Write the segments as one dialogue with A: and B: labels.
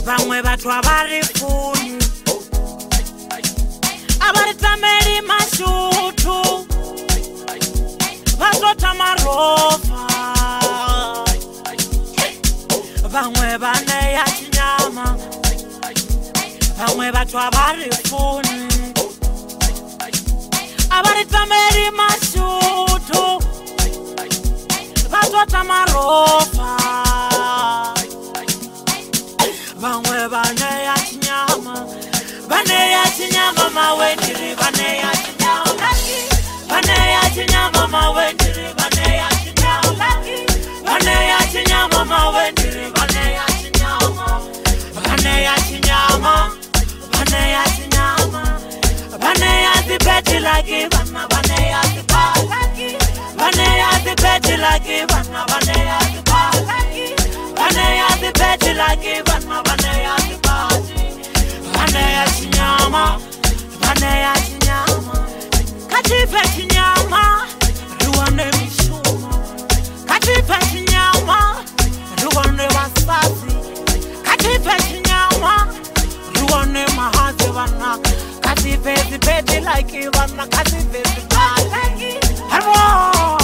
A: Bangwe batho abari funi abari tameli mashutu batota marofa bangwe bane ya chinyama bangwe batho abari funi abari tameli mashutu batota marofa bangwe bane ya chinyama mawendiri bane ya chinyama mawendiri bane ya chinyama mawendiri bane ya chinyama bane ya zibeti lagi bana bane ya zibati bane ya zibeti lagi bana bane ya zibati bane ya zibeti lagi bana bane ya zibati bane ya chinyama katife chinyama ruwane mishuma katife chinyama ruwane wasasi katife chinyama ruwane mahazi bana katife zibeti lagi bana katife zibati lagi harmo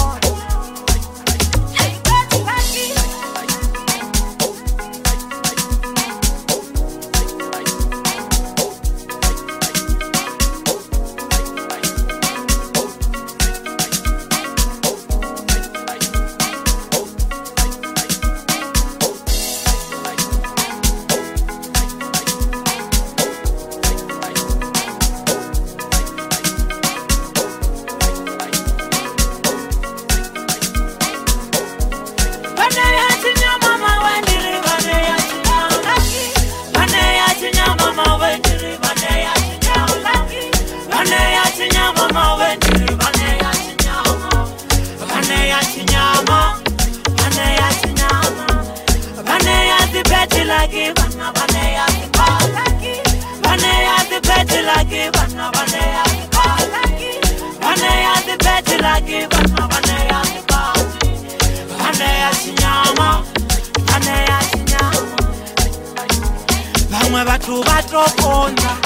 A: bangwe batho ba troponza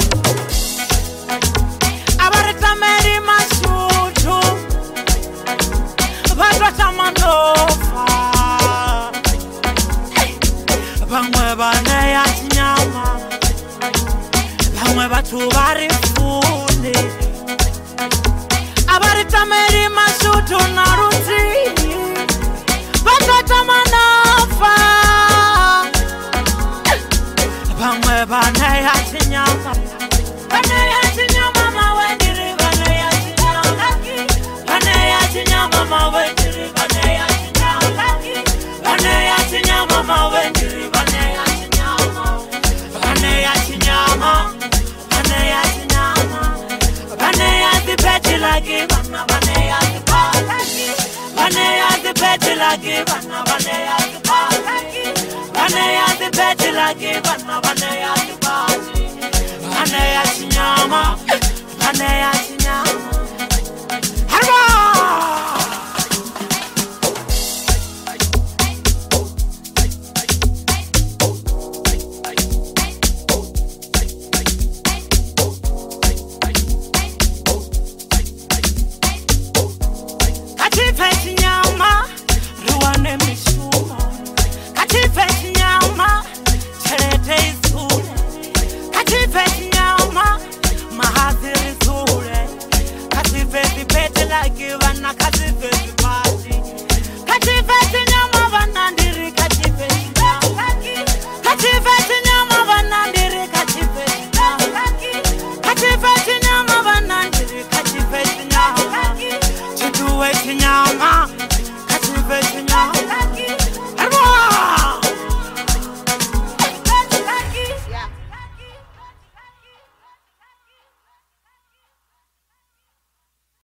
A: abaritameli mashutu batota mandofa bangwe bane ya chinyama bangwe batho bari funi abaritameli mashutu naruti batota mandofa bangwe bane ya chinyama mawendiri bane ya chinyama mawendiri bane ya chinyama mawendiri bane ya chinyama bane ya zibeti lagi bana bane ya zibati bane ya zibeti lagi bana bane ya zibati bane ya zibeti lagi bana bane ya